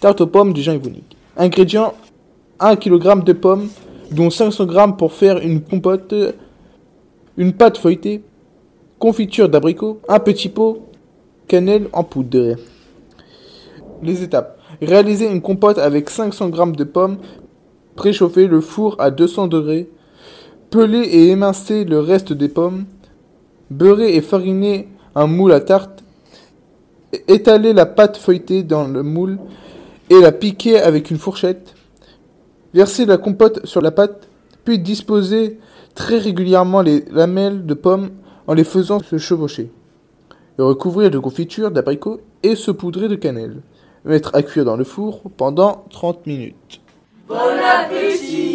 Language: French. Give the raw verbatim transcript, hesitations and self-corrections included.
Tarte aux pommes de Jean Yvonique. Ingrédients, un kilogramme de pommes, dont cinq cents grammes pour faire une compote, une pâte feuilletée, confiture d'abricot, un petit pot, cannelle en poudre. Les étapes. Réaliser une compote avec cinq cents grammes de pommes, préchauffer le four à deux cents degrés, peler et émincer le reste des pommes, beurrer et fariner un moule à tarte, étaler la pâte feuilletée dans le moule et la piquer avec une fourchette, verser la compote sur la pâte, puis disposer très régulièrement les lamelles de pommes en les faisant se chevaucher, le recouvrir de confiture d'abricot et saupoudrer de cannelle. Mettre à cuire dans le four pendant trente minutes. Bon appétit!